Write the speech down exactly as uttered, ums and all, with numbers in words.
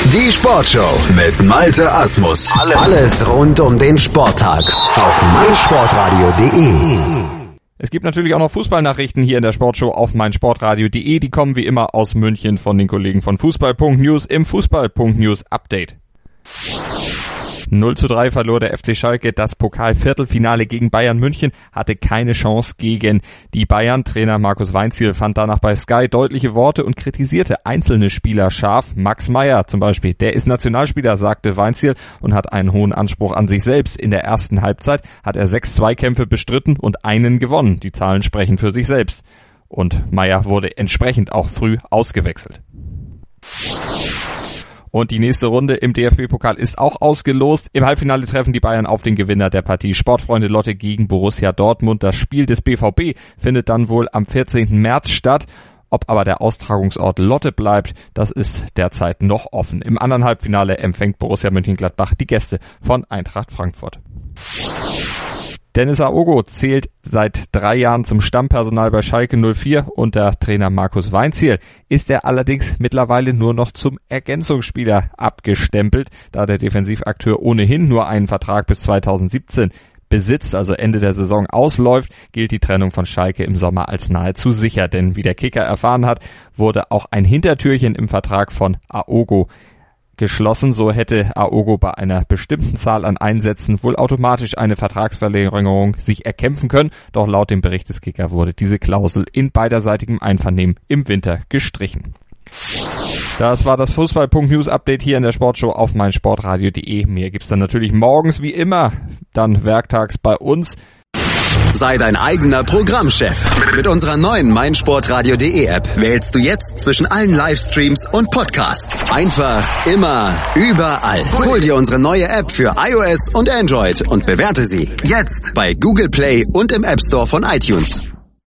Die Sportshow mit Malte Asmus. Alles rund um den Sporttag auf meinsportradio punkt de. Es gibt natürlich auch noch Fußballnachrichten hier in der Sportshow auf meinsportradio punkt de. Die kommen wie immer aus München von den Kollegen von Fußball Punkt News im Fußball Punkt News Update. null zu drei verlor der F C Schalke das Pokal-Viertelfinale gegen Bayern München, hatte keine Chance gegen die Bayern. Trainer Markus Weinzierl fand danach bei Sky deutliche Worte und kritisierte einzelne Spieler scharf. Max Meyer zum Beispiel, der ist Nationalspieler, sagte Weinzierl und hat einen hohen Anspruch an sich selbst. In der ersten Halbzeit hat er sechs Zweikämpfe bestritten und einen gewonnen. Die Zahlen sprechen für sich selbst. Und Meyer wurde entsprechend auch früh ausgewechselt. Und die nächste Runde im D F B-Pokal ist auch ausgelost. Im Halbfinale treffen die Bayern auf den Gewinner der Partie Sportfreunde Lotte gegen Borussia Dortmund. Das Spiel des B V B findet dann wohl am vierzehnten März statt. Ob aber der Austragungsort Lotte bleibt, das ist derzeit noch offen. Im anderen Halbfinale empfängt Borussia Mönchengladbach die Gäste von Eintracht Frankfurt. Dennis Aogo zählt seit drei Jahren zum Stammpersonal bei Schalke null vier. Unter Trainer Markus Weinzierl ist er allerdings mittlerweile nur noch zum Ergänzungsspieler abgestempelt, da der Defensivakteur ohnehin nur einen Vertrag bis zweitausendsiebzehn besitzt, also Ende der Saison ausläuft, gilt die Trennung von Schalke im Sommer als nahezu sicher. Denn wie der Kicker erfahren hat, wurde auch ein Hintertürchen im Vertrag von Aogo geschlossen. So hätte Aogo bei einer bestimmten Zahl an Einsätzen wohl automatisch eine Vertragsverlängerung sich erkämpfen können. Doch laut dem Bericht des Kicker wurde diese Klausel in beiderseitigem Einvernehmen im Winter gestrichen. Das war das Fußball Punkt News Update hier in der Sportshow auf meinsportradio punkt de. Mehr gibt's dann natürlich morgens wie immer, dann werktags bei uns. Sei dein eigener Programmchef. Mit unserer neuen meinsportradio punkt de App wählst du jetzt zwischen allen Livestreams und Podcasts. Einfach, immer, überall. Hol dir unsere neue App für iOS und Android und bewerte sie jetzt bei Google Play und im App Store von iTunes.